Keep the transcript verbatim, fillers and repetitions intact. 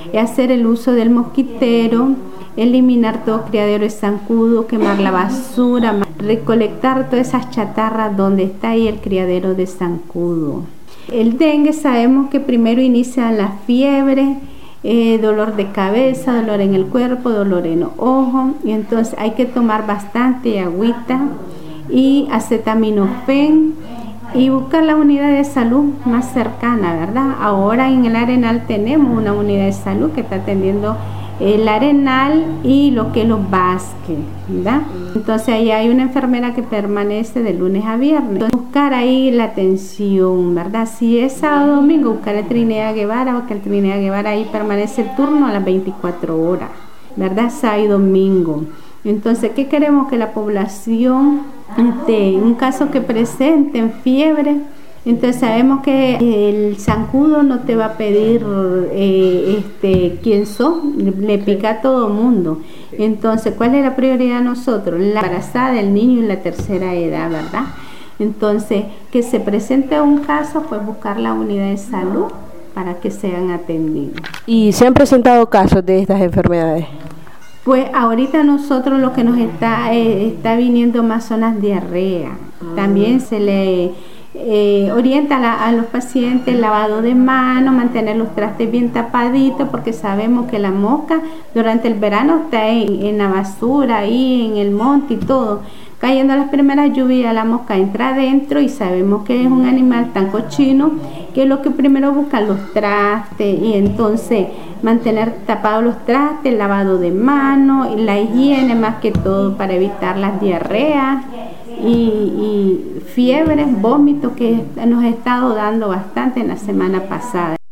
hacer el uso del mosquitero, eliminar todo criadero de zancudo, quemar la basura, recolectar todas esas chatarras donde está ahí el criadero de zancudo. El dengue sabemos que primero inicia la fiebre, eh, dolor de cabeza, dolor en el cuerpo, dolor en los ojos, y entonces hay que tomar bastante agüita y acetaminofén y buscar la unidad de salud más cercana, ¿verdad? Ahora en el Arenal tenemos una unidad de salud que está atendiendo el Arenal y lo que es los Vázquez, ¿verdad? Entonces ahí hay una enfermera que permanece de lunes a viernes. Entonces, buscar ahí la atención, ¿verdad? Si es sábado o domingo, buscar a Trinidad Guevara, porque el Trinidad Guevara ahí permanece el turno a las veinticuatro horas, ¿verdad? Sábado y domingo. Entonces, ¿qué queremos? Que la población, este, en un caso que presenten fiebre, entonces sabemos que el zancudo no te va a pedir eh, este, quién sos, le pica a todo mundo. Entonces, ¿cuál es la prioridad de nosotros? La embarazada, el niño y la tercera edad, ¿verdad? Entonces, que se presente un caso, pues buscar la unidad de salud para que sean atendidos. ¿Y se han presentado casos de estas enfermedades? Pues ahorita nosotros lo que nos está, eh, está viniendo más son las diarreas. También se le eh, orienta a, la, a los pacientes el lavado de manos, mantener los trastes bien tapaditos, porque sabemos que la mosca durante el verano está en, en la basura, ahí en el monte y todo. Cayendo las primeras lluvias, la mosca entra adentro y sabemos que es un animal tan cochino que es lo que primero busca los trastes, y entonces mantener tapados los trastes, el lavado de manos y la higiene más que todo para evitar las diarreas y, y fiebres, vómitos que nos ha estado dando bastante en la semana pasada.